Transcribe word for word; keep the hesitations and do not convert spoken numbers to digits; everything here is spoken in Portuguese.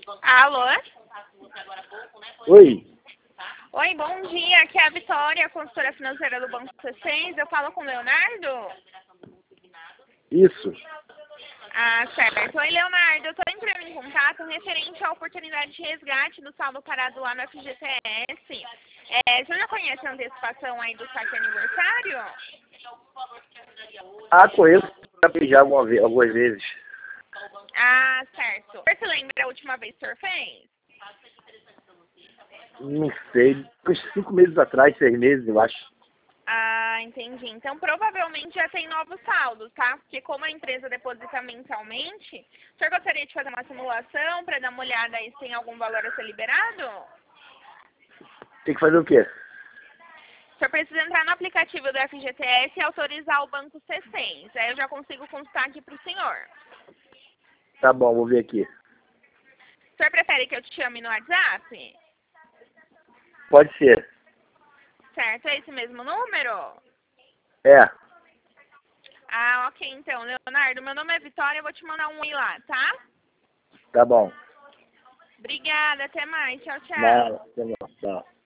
Alô? Oi, Oi, bom dia. Aqui é a Vitória, consultora financeira do Banco C seis. Eu falo com o Leonardo? isso. Ah, certo. Oi, Leonardo. Eu estou entrando em contato referente à oportunidade de resgate do saldo parado lá no F G T S. É, você já conhece a antecipação aí do saque aniversário? Ah, conheço, já já alguma vez, algumas vezes. Ah, certo. Você lembra a última vez que o senhor fez? Não sei, uns cinco meses atrás, seis meses, eu acho. Ah, entendi. Então, provavelmente já tem novos saldos, tá? Porque como a empresa deposita mensalmente, o senhor gostaria de fazer uma simulação para dar uma olhada aí se tem algum valor a ser liberado? Tem que fazer o quê? O senhor precisa entrar no aplicativo do F G T S e autorizar o Banco C seis. Aí eu já consigo consultar aqui para o senhor. Tá bom, vou ver aqui. O senhor prefere que eu te chame no WhatsApp? Pode ser. Certo, é esse mesmo número? É, Ah, ok, então, Leonardo, meu nome é Vitória, eu vou te mandar um oi lá, tá? tá bom. Obrigada, até mais, tchau, tchau. Não, tá bom, tá.